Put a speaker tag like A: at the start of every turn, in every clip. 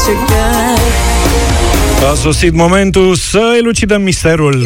A: încercat.
B: A sosit momentul să elucidăm misterul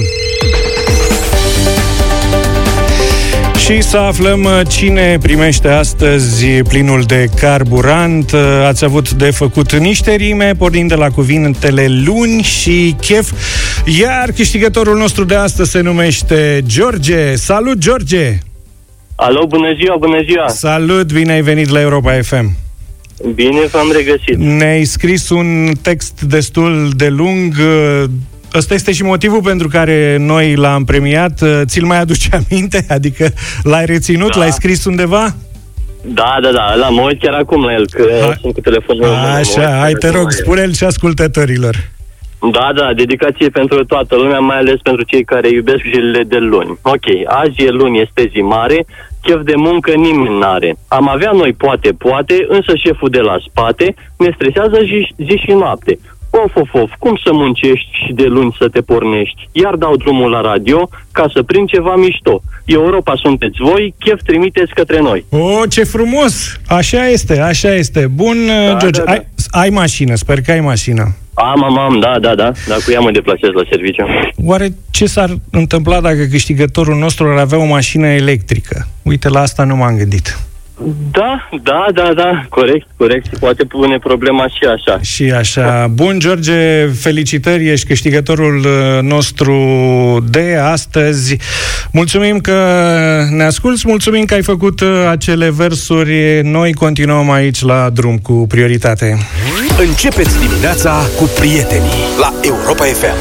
B: și să aflăm cine primește astăzi plinul de carburant. Ați avut de făcut niște rime, pornind de la cuvintele luni și chef, iar câștigătorul nostru de astăzi se numește George. Salut, George!
C: Alo, bună ziua, bună ziua!
B: Salut, bine ai venit la Europa FM!
C: Bine v-am regăsit!
B: Ne-ai scris un text destul de lung. Ăsta este și motivul pentru care noi l-am premiat. Ți-l mai aduce aminte? Adică l-ai reținut? Da. L-ai scris undeva?
C: Da, la mă uit chiar acum la el, că sunt cu telefonul.
B: Așa, hai te rog, spune-l și ascultătorilor.
C: Da, dedicație pentru toată lumea, mai ales pentru cei care iubesc zilele de luni. Ok, azi e luni, este zi mare, chef de muncă nimeni n-are. Am avea noi poate, însă șeful de la spate ne stresează zi și noapte. Of, cum să muncești și de luni să te pornești? Iar dau drumul la radio ca să prind ceva mișto. Europa sunteți voi, chef trimiteți către noi.
B: Ce frumos! Așa este. Bun, George, ai mașină, sper că ai mașină.
C: Am, da, cu ea mă deplasez la serviciu.
B: Oare ce s-ar întâmpla dacă câștigătorul nostru ar avea o mașină electrică? Uite, la asta nu m-am gândit.
C: Da, corect. Poate pune problema și așa.
B: Bun, George, felicitări, ești câștigătorul nostru de astăzi. Mulțumim că ne asculți, mulțumim că ai făcut acele versuri. Noi continuăm aici la drum cu prioritate.
D: Începeți dimineața cu prietenii la Europa FM.